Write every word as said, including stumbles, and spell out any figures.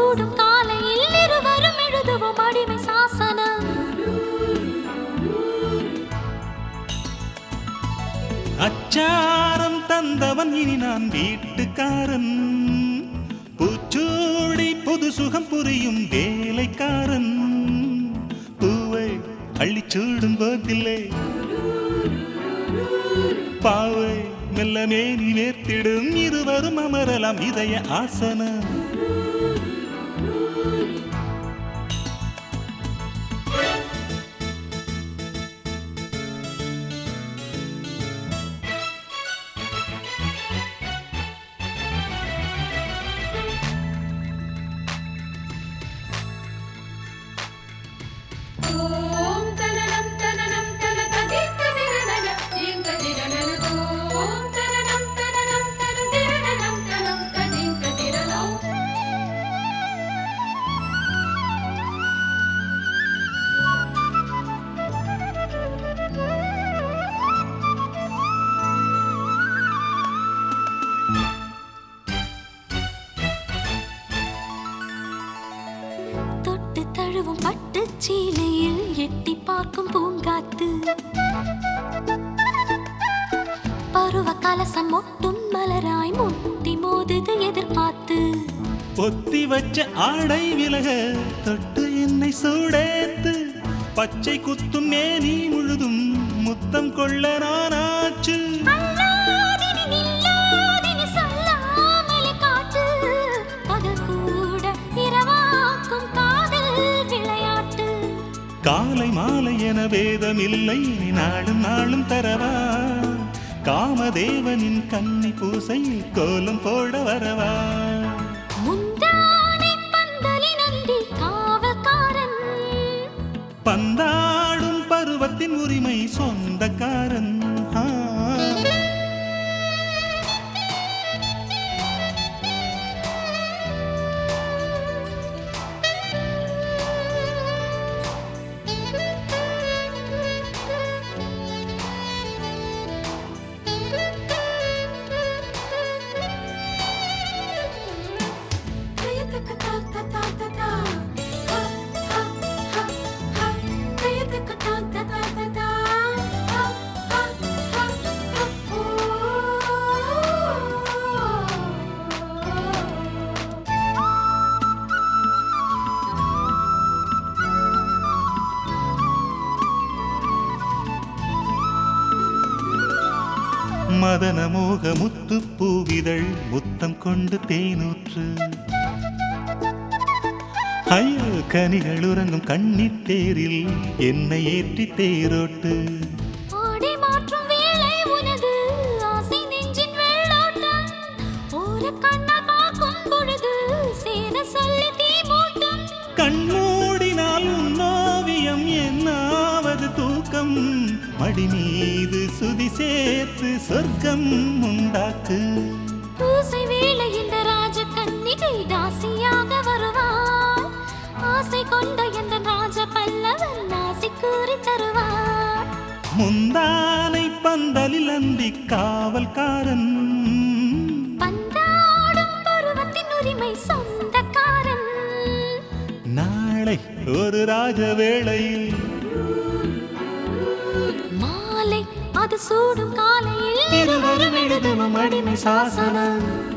சூடும் காலையில் இருவரும் எழுதுவோம் அடிமை சாசனம். அச்சாரம் தந்தவன் இனி நான் வீட்டுக்காரன், பூச்சூடி புது சுகம் புரியும் வேலைக்காரன். பூவை அள்ளிச்சூடும் போதில்லை பாவை மெல்ல மேனி நேர்த்திடும், இருவரும் அமரலாம் இதய ஆசனம். தொட்டு தழுவும் பட்டு சீலையில் எட்டி பார்க்கும் பூங்காத்து, பருவ கலசம் ஒட்டும் மலராய் முட்டி மோதுது எதிர்பார்த்து. பொத்தி வச்ச ஆடை விலக தொட்டு என்னை சூடேத்து, பச்சை குத்தும் மேனி முழுதும் முத்தம் கொள்ள நானாச்சு. காலை மாலை என வேதமில்லை நாளும் நாளும் தரவா, காமதேவனின் கன்னி பூசையில் கோலம் போட வரவா. முந்தானை பந்தலி நந்தி காவல்காரன், பந்தாடும் பருவத்தின் உரிமை சொந்தக்காரன். மதன மோக முத்து பூவிதழ் முத்தம் கொண்டு தேனூற்று, ஐயோ கனிகள் உறங்கும் கண்ணீர் தேரில் என்னை ஏற்றி தேரோட்டு. கண்மூடினால் உன்னோவியம் என்னாவது தூக்கம், மடி மீது சுதி சேர்த்து சொர்க்கம் உண்டாக்கு. பூசை வேளை இந்த ராஜ கன்னிகை தாசியாக வருவார், ஆசை கொண்ட இந்த ராஜ பல்லவன் ஆசை கூறி தருவார். முந்தானை பந்தலில் அந்தி காவல்காரன், பந்தாடும் பருவத்தின் உரிமை சொந்தக்காரன். நாளை ஒரு ராஜ வேளையில் மாலை அது சூடும் காலையில் இருவரும் எழுதுவோம் அடிமை சாசனம்.